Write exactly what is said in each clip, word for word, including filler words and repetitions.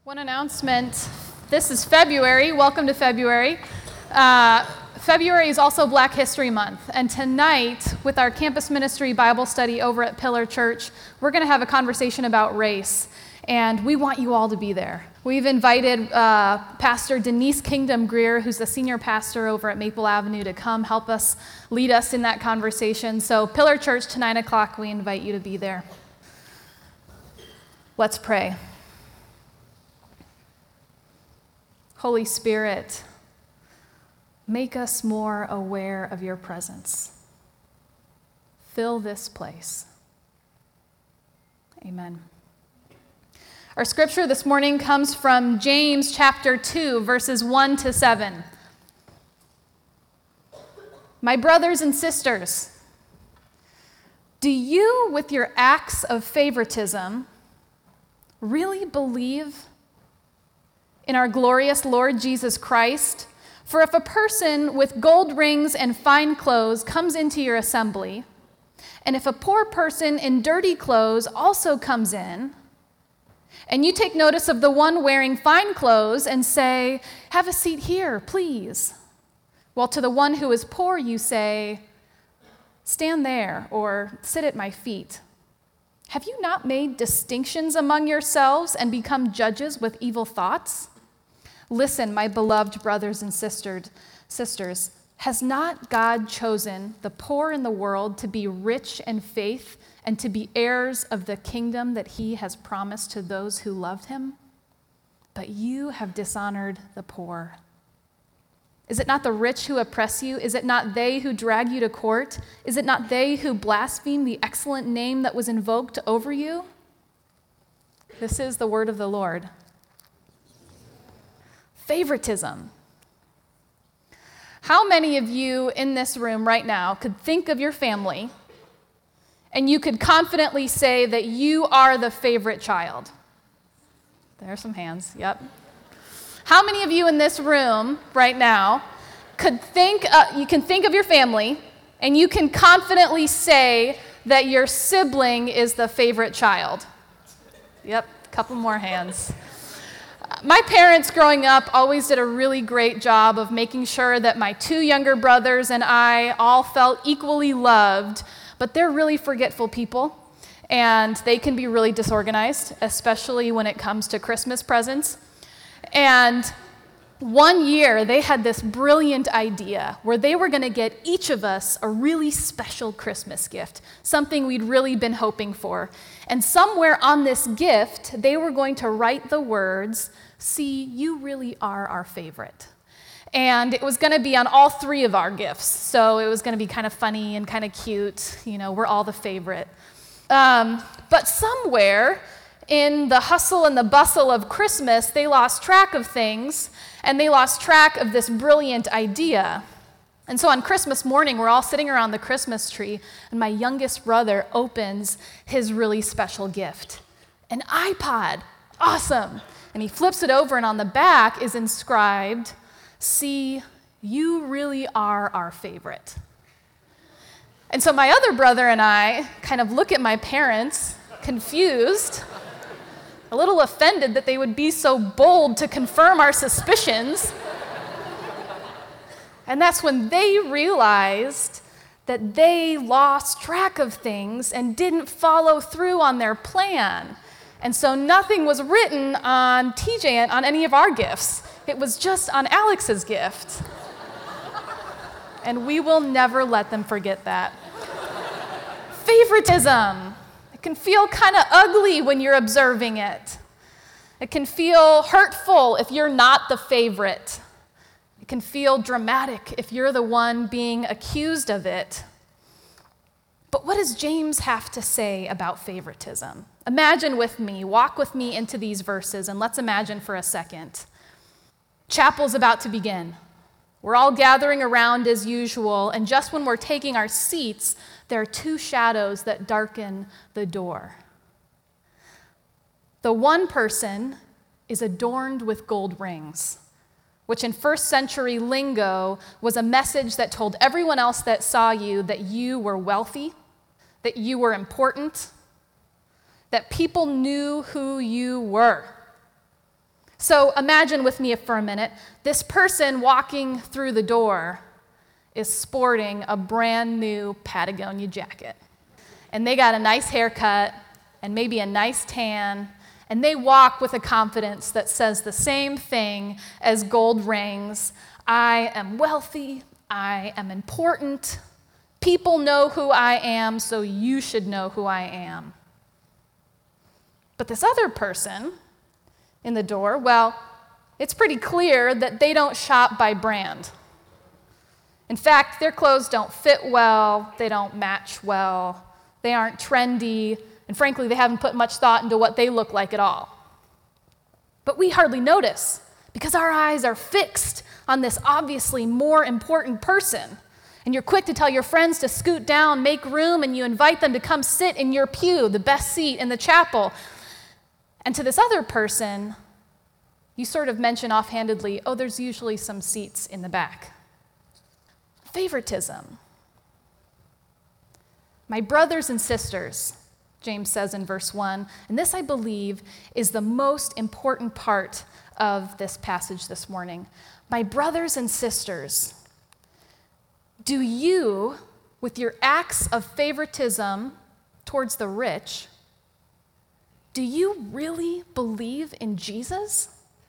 One announcement. This is February. Welcome to February. Uh, February is also Black History Month, and tonight, with our campus ministry Bible study over at Pillar Church, we're going to have a conversation about race, and we want you all to be there. We've invited uh, Pastor Denise Kingdom Greer, who's the senior pastor over at Maple Avenue, to come help us, lead us in that conversation. So Pillar Church, to nine o'clock, we invite you to be there. Let's pray. Holy Spirit, make us more aware of your presence. Fill this place. Amen. Our scripture this morning comes from James chapter two, verses one to seven. My brothers and sisters, do you, with your acts of favoritism, really believe in our glorious Lord Jesus Christ? For if a person with gold rings and fine clothes comes into your assembly, and if a poor person in dirty clothes also comes in, and you take notice of the one wearing fine clothes and say, "Have a seat here, please," while to the one who is poor you say, "Stand there," or "Sit at my feet," have you not made distinctions among yourselves and become judges with evil thoughts? Listen, my beloved brothers and sisters, sisters, has not God chosen the poor in the world to be rich in faith and to be heirs of the kingdom that he has promised to those who loved him? But you have dishonored the poor. Is it not the rich who oppress you? Is it not they who drag you to court? Is it not they who blaspheme the excellent name that was invoked over you? This is the word of the Lord. Favoritism. How many of you in this room right now could think of your family and you could confidently say that you are the favorite child? There are some hands, yep. How many of you in this room right now could think, uh, you can think of your family and you can confidently say that your sibling is the favorite child? Yep, a couple more hands. My parents growing up always did a really great job of making sure that my two younger brothers and I all felt equally loved, but they're really forgetful people, and they can be really disorganized, especially when it comes to Christmas presents. And one year, they had this brilliant idea where they were going to get each of us a really special Christmas gift, something we'd really been hoping for. And somewhere on this gift, they were going to write the words, "See, you really are our favorite." And it was going to be on all three of our gifts. So it was going to be kind of funny and kind of cute. You know, we're all the favorite. Um, but somewhere in the hustle and the bustle of Christmas, they lost track of things, and they lost track of this brilliant idea. And so on Christmas morning, we're all sitting around the Christmas tree, and my youngest brother opens his really special gift, an iPod. Awesome. And he flips it over, and on the back is inscribed, "See, you really are our favorite." And so my other brother and I kind of look at my parents, confused, a little offended that they would be so bold to confirm our suspicions. And that's when they realized that they lost track of things and didn't follow through on their plan. And so nothing was written on T J and on any of our gifts. It was just on Alex's gift. And we will never let them forget that. Favoritism. It can feel kind of ugly when you're observing it. It can feel hurtful if you're not the favorite. It can feel dramatic if you're the one being accused of it. But what does James have to say about favoritism? Imagine with me, walk with me into these verses, and let's imagine for a second. Chapel's about to begin. We're all gathering around as usual, and just when we're taking our seats, there are two shadows that darken the door. The one person is adorned with gold rings, which in first century lingo was a message that told everyone else that saw you that you were wealthy, that you were important, that people knew who you were. So imagine with me for a minute, this person walking through the door is sporting a brand new Patagonia jacket. And they got a nice haircut and maybe a nice tan, and they walk with a confidence that says the same thing as gold rings. I am wealthy, I am important, people know who I am, so you should know who I am. But this other person in the door, well, it's pretty clear that they don't shop by brand. In fact, their clothes don't fit well, they don't match well, they aren't trendy, and frankly, they haven't put much thought into what they look like at all. But we hardly notice because our eyes are fixed on this obviously more important person. And you're quick to tell your friends to scoot down, make room, and you invite them to come sit in your pew, the best seat in the chapel. And to this other person, you sort of mention offhandedly, oh, there's usually some seats in the back. Favoritism. My brothers and sisters, James says in verse one, and this, I believe, is the most important part of this passage this morning. My brothers and sisters, do you, with your acts of favoritism towards the rich, do you really believe in Jesus?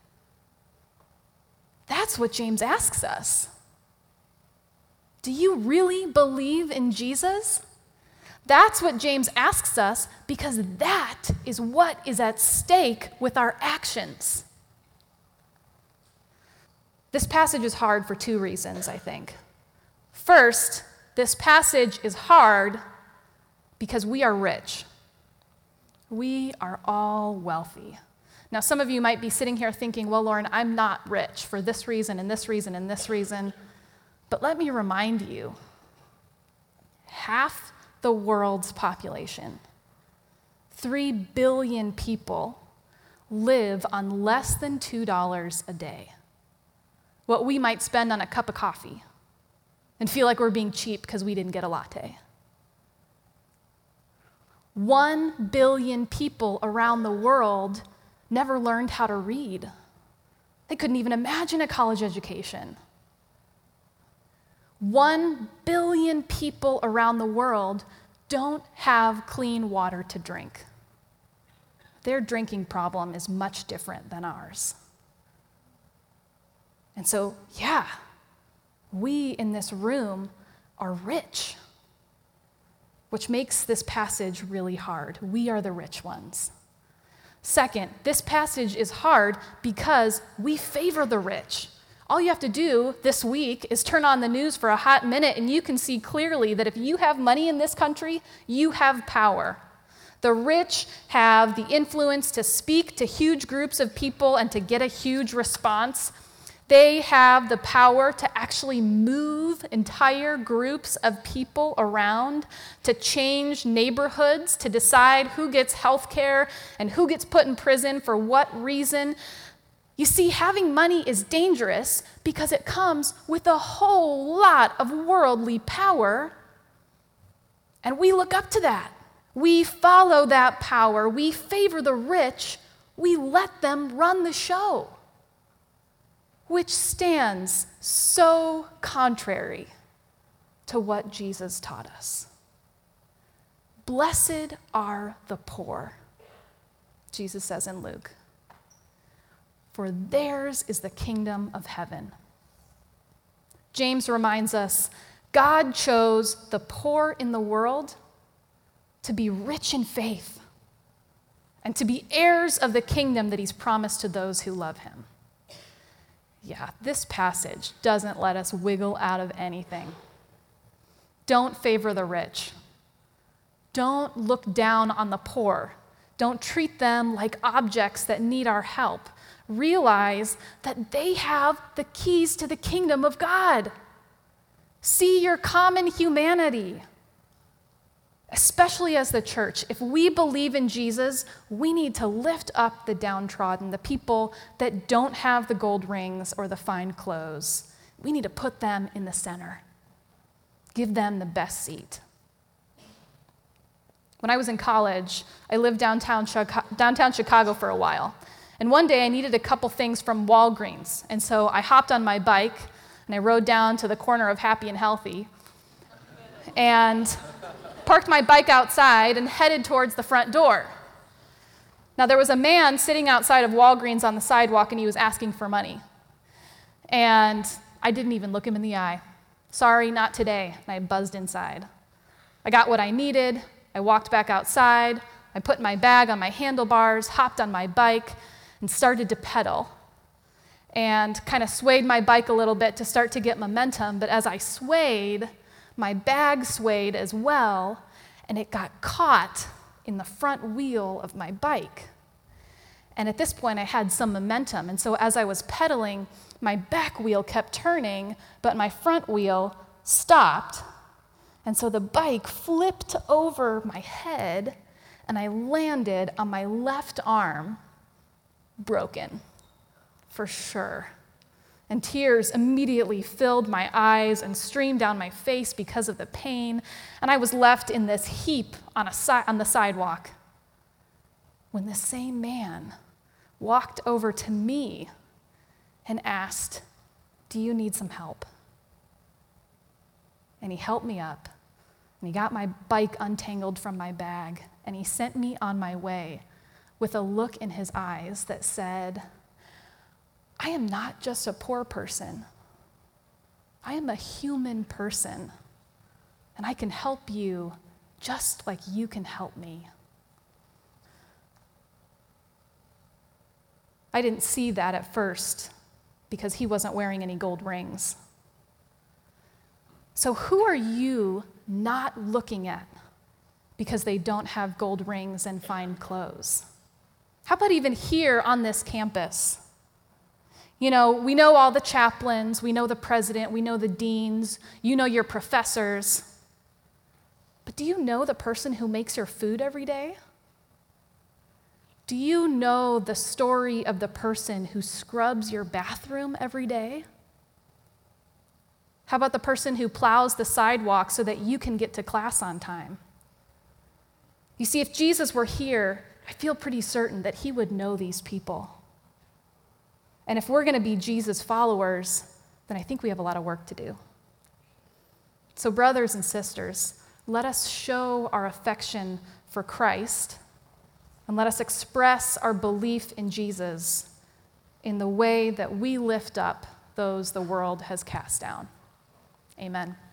That's what James asks us. Do you really believe in Jesus? That's what James asks us because that is what is at stake with our actions. This passage is hard for two reasons, I think. First, this passage is hard because we are rich. We are all wealthy. Now, some of you might be sitting here thinking, well, Lauren, I'm not rich for this reason and this reason and this reason. But let me remind you, half the world's population, three billion people, live on less than two dollars a day. What we might spend on a cup of coffee and feel like we're being cheap because we didn't get a latte. One billion people around the world never learned how to read. They couldn't even imagine a college education. One billion people around the world don't have clean water to drink. Their drinking problem is much different than ours. And so, yeah, we in this room are rich, which makes this passage really hard. We are the rich ones. Second, this passage is hard because we favor the rich. All you have to do this week is turn on the news for a hot minute, and you can see clearly that if you have money in this country, you have power. The rich have the influence to speak to huge groups of people and to get a huge response. They have the power to actually move entire groups of people around, to change neighborhoods, to decide who gets health care and who gets put in prison for what reason. You see, having money is dangerous because it comes with a whole lot of worldly power, and we look up to that. We follow that power. We favor the rich. We let them run the show, which stands so contrary to what Jesus taught us. Blessed are the poor, Jesus says in Luke, for theirs is the kingdom of heaven. James reminds us, God chose the poor in the world to be rich in faith and to be heirs of the kingdom that he's promised to those who love him. Yeah, this passage doesn't let us wiggle out of anything. Don't favor the rich. Don't look down on the poor. Don't treat them like objects that need our help. Realize that they have the keys to the kingdom of God. See your common humanity. Especially as the church, if we believe in Jesus, we need to lift up the downtrodden, the people that don't have the gold rings or the fine clothes. We need to put them in the center. Give them the best seat. When I was in college, I lived downtown Chicago, downtown Chicago for a while. And one day I needed a couple things from Walgreens. And so I hopped on my bike and I rode down to the corner of Happy and Healthy and parked my bike outside and headed towards the front door. Now there was a man sitting outside of Walgreens on the sidewalk and he was asking for money. And I didn't even look him in the eye. Sorry, not today. And I buzzed inside. I got what I needed. I walked back outside. I put my bag on my handlebars, hopped on my bike, and started to pedal. And kind of swayed my bike a little bit to start to get momentum. But as I swayed, my bag swayed as well, and it got caught in the front wheel of my bike. And at this point, I had some momentum. And so as I was pedaling, my back wheel kept turning, but my front wheel stopped. And so the bike flipped over my head, and I landed on my left arm, broken, for sure. And tears immediately filled my eyes and streamed down my face because of the pain, and I was left in this heap on, a si- on the sidewalk when the same man walked over to me and asked, "Do you need some help?" And he helped me up, and he got my bike untangled from my bag, and he sent me on my way with a look in his eyes that said, "I am not just a poor person. I am a human person, and I can help you just like you can help me." I didn't see that at first because he wasn't wearing any gold rings. So who are you not looking at because they don't have gold rings and fine clothes? How about even here on this campus? You know, we know all the chaplains, we know the president, we know the deans, you know your professors. But do you know the person who makes your food every day? Do you know the story of the person who scrubs your bathroom every day? How about the person who plows the sidewalk so that you can get to class on time? You see, if Jesus were here, I feel pretty certain that he would know these people. And if we're going to be Jesus followers, then I think we have a lot of work to do. So, brothers and sisters, let us show our affection for Christ, and let us express our belief in Jesus in the way that we lift up those the world has cast down. Amen.